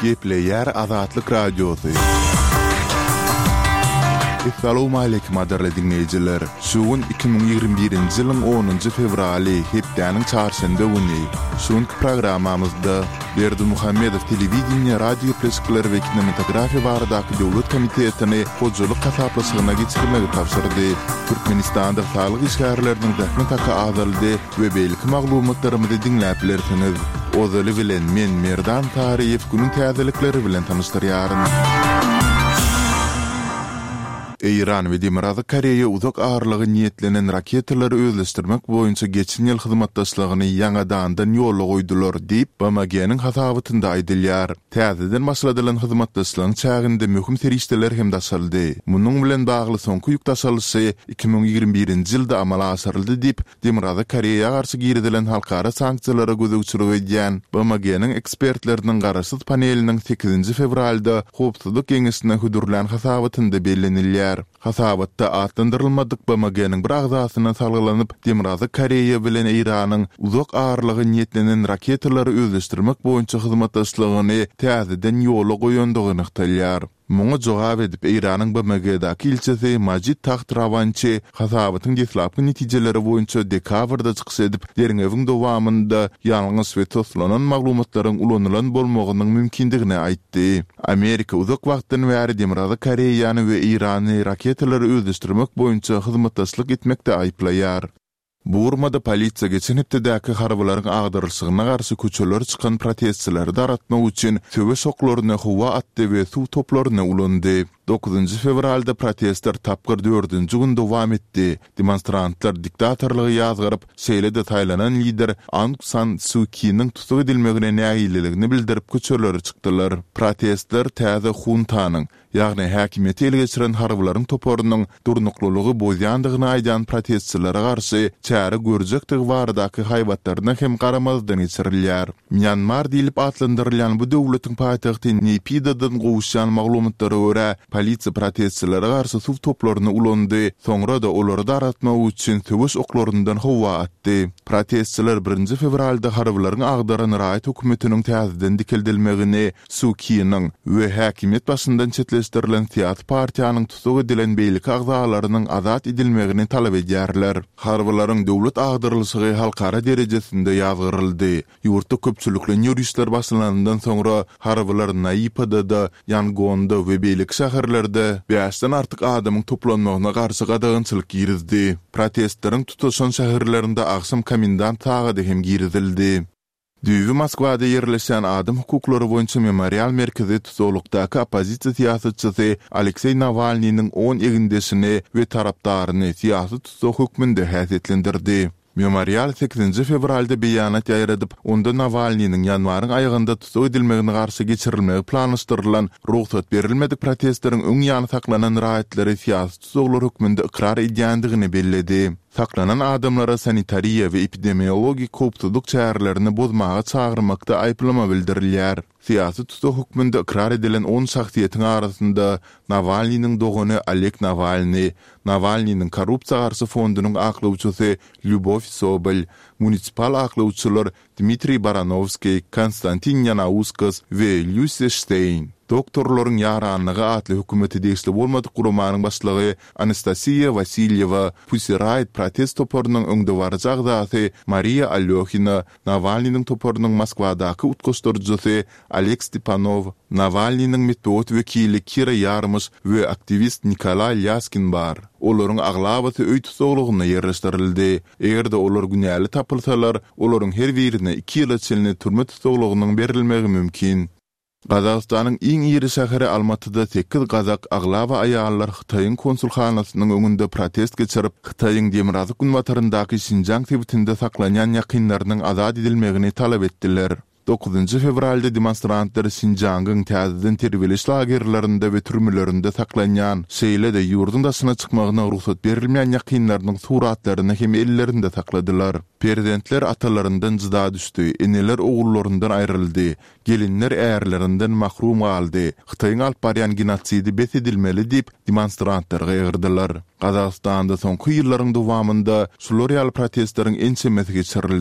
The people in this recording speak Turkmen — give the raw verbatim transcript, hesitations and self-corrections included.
Gepleyer Azatlyk Radiosu. Assalamu alaykum adarly dinleyijiler. Şuun iki bin ýygrimi birinji ýylyň onunjy fevraly hepdeniň çarşamba güni. Şuňky programamyzda Berdi Muhammedow telewiziýa, radio pleşikler we kinematografiýa baradaky döwlet komitetini hojuluk kasaplysygyna geçirmegi tapşyrdy. Türkmenistanda sağlyk işgärleriniň zähmet taka azaldy we belki maglumatlarymyzy dinläp bilersiniz. Ozaly bilen men Merdan Tariýew günüň täzelikleri bilen tanışdyrýaryn. İran ve Demirazı Koreya uzak ağırlığı niyetlenen raketleri özleştirmek boyunca geçen yıl hizmetdaşlığını ýangadan yolla goýdular diýip B M G'niň hasabatynda aýdylýar. Täzeden başladylan hizmetdaşlygyň çäginde möhüm serişdeler hem daşaldy. Munyň bilen bagly soňky ýükdaşalysy iki bin ýygrimi birinji ýylda amala asyryldy diýip Demirazı Koreya garşy girdilen halkara sanksiýalara gözükçülük edýän B M G'niň ekspertleriniň garaşsyz paneliniň sekizinji fevralda howpsuzlyk geňeşine hudurlan hasabatynda bellenilýär. Hasabatda atlandyrylmadyk B M G'niň bir agzasyna salgylanyp Demirazı Koreya bilen Iranyň uzak ağırlygy niyetlenen raketleri özleşdirmek boýunça hizmetdaşlygyny täzeden ýola goýandygyny ýagtylýar. Muňa jogap edip Iranyň B M G'daky ilçesi Majid Taxtrawançy hasabatyň deslapky netijeleri boýunça dekabrda çykyş edip derňewiň dowamynda ýalňyz we toslanan maglumatlaryň ulanylan bolmagynyň mümkindigini aýtdy. Amerika uzak wagtdan bäri Demirazı Koreýany we Irany raketleri özleşdirmek boýunça hizmetdaşlyk etmekde aýplaýar. Burmada polisiýa geçen hepdäki harbalaryň agdyrylşygyna garşy köçeler çykan protestçileri daratmak üçin töwe şoklaryna howa atdy we suw toplaryna ulandy. dokuzunjy fevralda protestler tapgyr dördünji gün dowam etdi. Demonstrantlar diktatorlygy ýazgyryp, şeýle-de taýlanan lider Aung San Suu Kyi'niň tutuk edilmegine näýiligini bildirip köçelere çykdylar. Protestler täze huntanyň, ýagny häkimiýeti ele geçiren harbalaryň toparynyň durnuklylygy bozýandygyny aýdan protestçilere garşy çäre görjekdigi baradaky haýbatlaryna hem garamazdan geçirilýär. Myanmar diýilip atlandyrylýan bu döwletiň paýtagty Naypyidadan gowuşan maglumatlary görä polisiýa protestçilere garşy suw toplaryny ulandy, soňra da olary daratmak üçin töwüş oklaryndan howa atdy. Protestçiler birinji fevralda harbalaryň agdaran raýat hökümetiniň täzeden dikildilmegini, Suu Kyi'niň we häkimiýet başyndan çetleşdirilen siyasi partiýanyň tutuk edilen beýlik agzalarynyň azat edilmegini talap edýärler. Harbalaryň döwlet agdyrylşygy halkara derejesinde ýazgyryldy. Ýurtda köpçülikli ýuristler başlanandan soňra harbalar Naypyda, Yangonda we beýlik şäherlerde beşden artyk adamyň toplanmagyna garşy gadagynçylyk girizdi. Protestleriň tutuşan şäherlerinde aksam komendant taýyny hem girizildi. Düýbi Moskwada ýerleşen adam hukuklary boýunça memorial merkezi tutulukdaky opozisiýa siýasatçysy Aleksey Navalnyň on egindesini we tarapdaryny siýasy tutuk hökmünde häsiýetlendirdi. Memorial sekizinji fevralda beýanat ýaýradyp, onda Navalnyň ýanwaryň aýygynda tutuk edilmegine garşy geçirilmegi planlaşdyrylan ruhsat berilmedik protestleriň öň ýany saklanan raýatlary siýasy tutuklar hökmünde ikrar edýändigini belledi. Saklanan adamlara sanitariýa we epidemiologik howpsuzlyk çärelerini bozmaga çağırmakda aýplama bildirilýär. Siýasy tutuk hökmünde ikrar edilen on şahsiýetiň arasynda Navalnyň dogany Oleg Navalny, Navalnyň korrupsiýa garşy fondunyň aklawçysy Lyubov Sobol, munisipal aklawçylar Dmitri Baranovskiy, Konstantin Yanauskas we Lucy Stein. Doktorlaryň ýaranlygy atly hökümeti deýişli bolmadyk gurumanyň başlygy Anastasiya Vasilyeva, Pussy Riot protest toparynyň öňde barjak zaty Maria Alyokhina, Navalnyň toparynyň Moskwadaky utgoşdurjysy Alex Stepanov, Navalnyň metod wekili Kira Yarmysh we aktivist Nikolay Lyaskin bar. Olaryň aglabaty öý tutuglygyna ýerleşdirildi. Egerde olar günäli tapylsalar, olaryň her birine iki ýyla çelini türme tutuglygynyň berilmegi mümkin. Gazakstanyň iň iri şäheri Almatyda sekiz gazak aglaba aýallar Hytaýyň konsulxanasynyň öňünde protest geçirip, Hytaýyň Demirazy günbataryndaky Şinjang tebitinde saklanýan ýakynlarynyň azat edilmegini talap etdiler. dokuzunjy fevralda demonstrantlar Şinjangyň täzeden terbiýeleş lagerlerinde we türmelerinde saklanýan, şeýle-de ýurdun daşyna çykmagyna ruhsat berilmeýän ýakynlarynyň suratlaryny hem ellerinde sakladylar. Prezidentler atalarından jyda düşdi, eneler oğullarından ayrıldı, gelinler äärlerinden mahrum galdy. Hytaýyň alyp barýan genosidy bes edilmeli diýip demonstrantlar gaýyrdylar. Gazakstanda soňky ýyllaryň dowamında şular ýaly protestleriň en çemesi geçirildi.